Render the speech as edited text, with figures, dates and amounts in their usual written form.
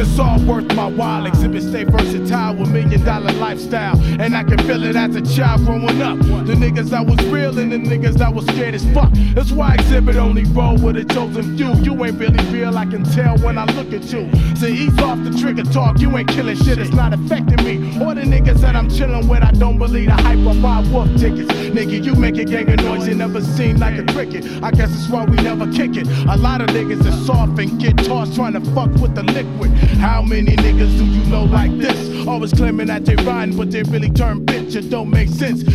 it's all worth my while. Exhibit stay versatile with $1 million lifestyle. And I can feel it as a child growing up. The niggas that was real and the niggas that was scared as fuck. That's why Exhibit only roll with a chosen few. You ain't really real, I can tell when I look at you. So ease off the trigger talk, you ain't killing shit, it's not affecting me. Or the niggas that I'm chilling with, I don't believe the hype or buy wolf tickets. Nigga, you make a gang of noise, you never seen like a cricket. I guess that's why we never kick it. A lot of niggas are soft and get tossed trying to fuck with the liquid. How many niggas do you know like this? Always claiming that they rhyme, but they really turn bitch, it don't make sense.